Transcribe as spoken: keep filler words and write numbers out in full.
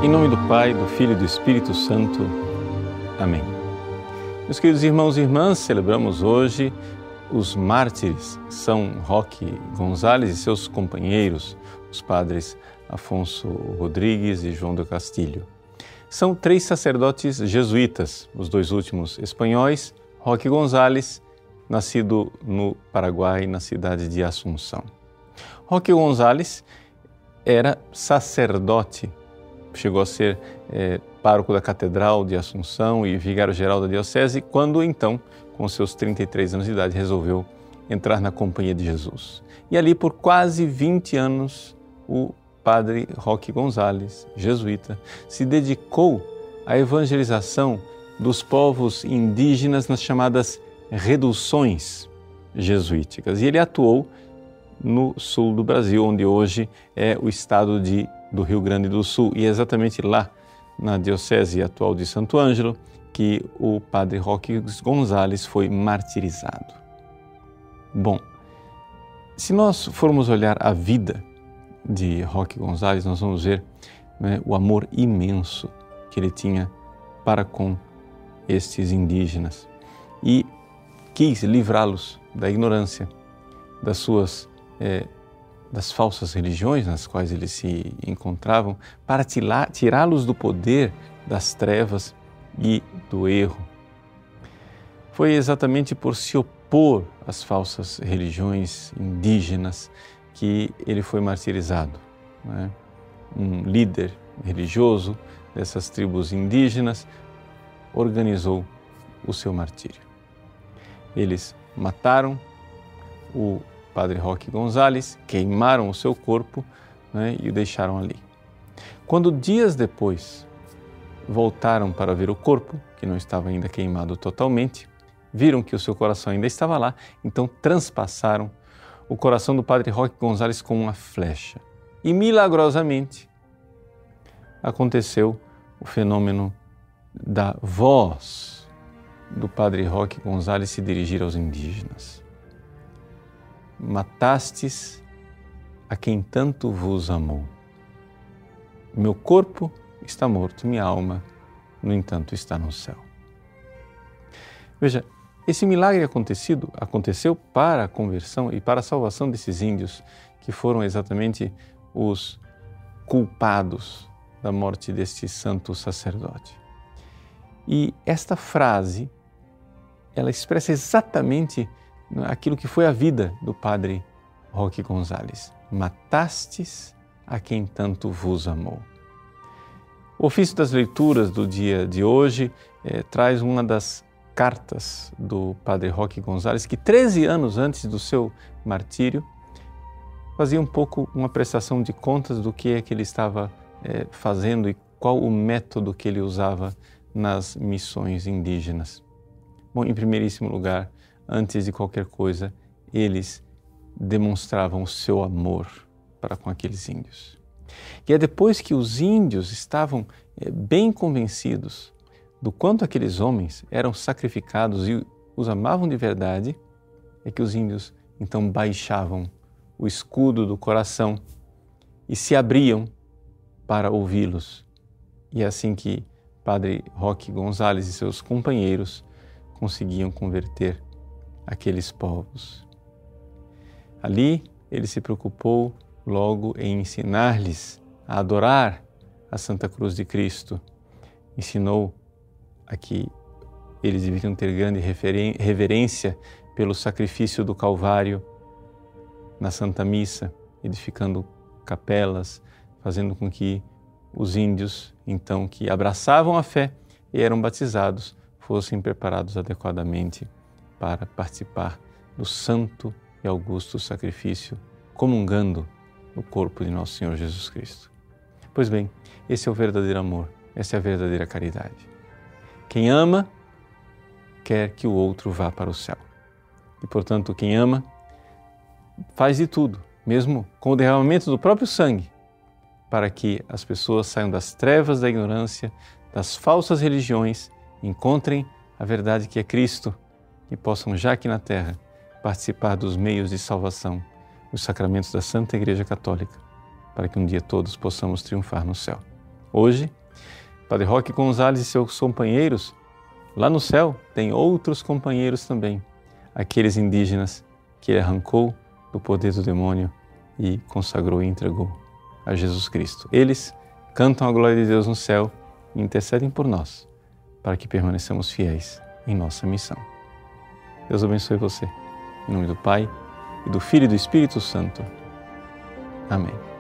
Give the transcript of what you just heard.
Em nome do Pai, do Filho e do Espírito Santo. Amém. Meus queridos irmãos e irmãs, celebramos hoje os mártires São Roque Gonzales e seus companheiros, os padres Afonso Rodrigues e João do Castilho. São três sacerdotes jesuítas, os dois últimos espanhóis, Roque Gonzales, nascido no Paraguai, na cidade de Assunção. Roque Gonzales era sacerdote, chegou a ser é, pároco da Catedral de Assunção e vigário-geral da Diocese, quando então, com seus trinta e três anos de idade, resolveu entrar na Companhia de Jesus. E ali, por quase vinte anos, o padre Roque Gonzales, jesuíta, se dedicou à evangelização dos povos indígenas nas chamadas reduções jesuíticas. E ele atuou no sul do Brasil, onde hoje é o estado de, do Rio Grande do Sul. E é exatamente lá, na Diocese atual de Santo Ângelo, que o padre Roque Gonzales foi martirizado. Bom, se nós formos olhar a vida de Roque Gonzales, nós vamos ver, né, o amor imenso que ele tinha para com estes indígenas e quis livrá-los da ignorância, das suas é, das falsas religiões nas quais eles se encontravam, para tirá-los do poder das trevas e do erro. Foi exatamente por se opor às falsas religiões indígenas que ele foi martirizado, né? Um líder religioso dessas tribos indígenas organizou o seu martírio. Eles mataram o padre Roque Gonzales, queimaram o seu corpo, né, e o deixaram ali. Quando dias depois voltaram para ver o corpo, que não estava ainda queimado totalmente, viram que o seu coração ainda estava lá, então transpassaram o coração do padre Roque Gonzales com uma flecha. E milagrosamente aconteceu o fenômeno da voz do padre Roque Gonzales se dirigir aos indígenas. Matastes a quem tanto vos amou. Meu corpo está morto, minha alma, no entanto, está no céu. Veja, esse milagre acontecido aconteceu para a conversão e para a salvação desses índios, que foram exatamente os culpados da morte deste santo sacerdote. E esta frase, ela expressa exatamente aquilo que foi a vida do padre Roque Gonzales. Matastes a quem tanto vos amou. O ofício das leituras do dia de hoje eh, traz uma das cartas do padre Roque Gonzales, que treze anos antes do seu martírio, fazia um pouco uma prestação de contas do que é que ele estava eh, fazendo e qual o método que ele usava nas missões indígenas. Bom, em primeiríssimo lugar, antes de qualquer coisa, eles demonstravam o seu amor para com aqueles índios. E é depois que os índios estavam é, bem convencidos do quanto aqueles homens eram sacrificados e os amavam de verdade, é que os índios então baixavam o escudo do coração e se abriam para ouvi-los. E é assim que padre Roque Gonzales e seus companheiros conseguiam converter aqueles povos. Ali ele se preocupou logo em ensinar-lhes a adorar a Santa Cruz de Cristo. Ensinou a que eles deveriam ter grande reverência pelo sacrifício do Calvário na Santa Missa, edificando capelas, fazendo com que os índios, então, que abraçavam a fé e eram batizados, fossem preparados adequadamente para participar do santo e augusto sacrifício, comungando no corpo de nosso Senhor Jesus Cristo. Pois bem, esse é o verdadeiro amor, essa é a verdadeira caridade. Quem ama, quer que o outro vá para o céu. E, portanto, quem ama, faz de tudo, mesmo com o derramamento do próprio sangue, para que as pessoas saiam das trevas da ignorância, das falsas religiões, encontrem a verdade que é Cristo, e possam já aqui na terra participar dos meios de salvação, os sacramentos da Santa Igreja Católica, para que um dia todos possamos triunfar no céu. Hoje, Padre Roque Gonzalez e seus companheiros, lá no céu, tem outros companheiros também, aqueles indígenas que ele arrancou do poder do demônio e consagrou e entregou a Jesus Cristo. Eles cantam a glória de Deus no céu e intercedem por nós, para que permaneçamos fiéis em nossa missão. Deus abençoe você. Em nome do Pai, e do Filho e do Espírito Santo. Amém.